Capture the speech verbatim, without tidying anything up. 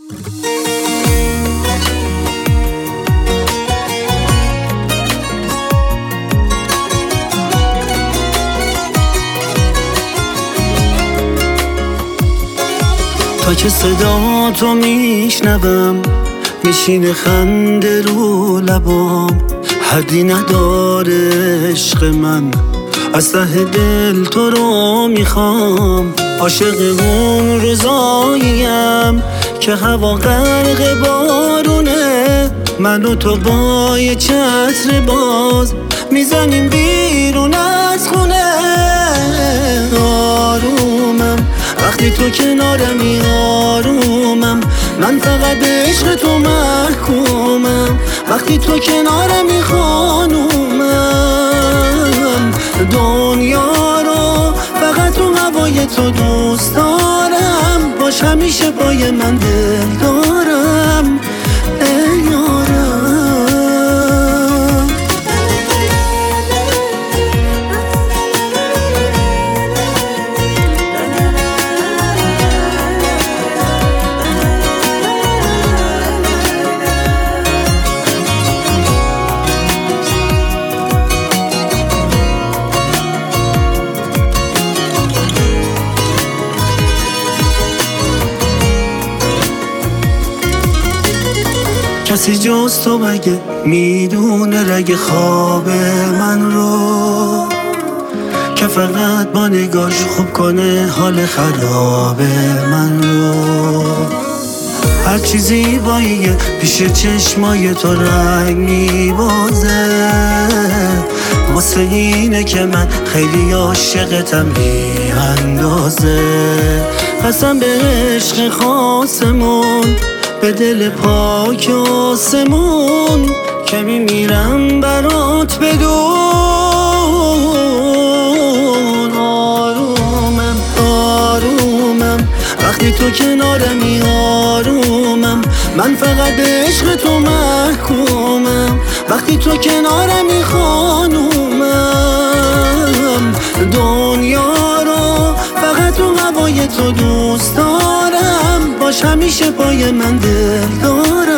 تا که صدا تو میشنوم میشینه خنده رو لبام، حدی نداره عشق من، از ته دل تو رو میخوام. عاشق اون روزاییم که هوا غرق بارونه، من و تو با یه چتر باز میزنیم بیرون از خونه. آرومم وقتی تو کنارمی، آرومم من فقط به عشق تو محکومم. وقتی تو کنارمی خانومم، دنیا رو فقط تو هوای تو دوست دارم. باش همیشه پای من دل دارم ای یارم. کسی جز تو مگه میدونه رگ خواب من رو، که فقط با نگاش خوب کنه حال خراب من رو. هر چیزی باییه پیش چشمای تو رنگ میبازه، واسه اینه که من خیلی عاشقتم بی اندازه. قسم به عشق خاصمون، به دل پاک آسمون، که میمیرم برات بدون. آرومم آرومم وقتی تو کنارمی، آرومم من فقط به عشق تو محکومم. وقتی تو کنارمی خانومم، دنیا رو فقط تو هوای تو دوست دارم. باش همیشه پای من دل دارم.